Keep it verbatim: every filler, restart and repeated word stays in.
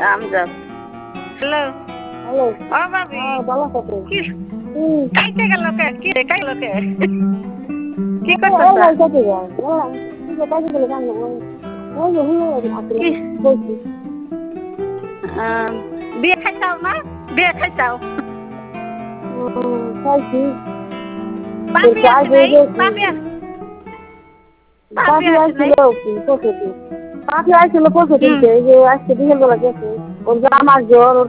Amjad hello hello. ও ভাবি হ্যাঁ ভালো থাকে। কি হুম। কাইতে গেল কে কি রে কাইল কে কি এই করতেছ নাই কেটে যায়। বললাম কি যে কাজে গেলে কেন ওই ওই যে হুলো আসলে কি বলছি। আহ, বিয়ে খাইছাও না বিয়ে খাইছাও হুম, খাইছি। তোর পাপি আসে কাজে নাই গেছি। পাপি আস- পাপি পাখি আসে আসছিল নাই কি পরশুদিন। পাখি আসছিল পরশুদিন হুম এই যে আজকে বিকেল বেলা গেছে। ওর জামার জ্বর ওর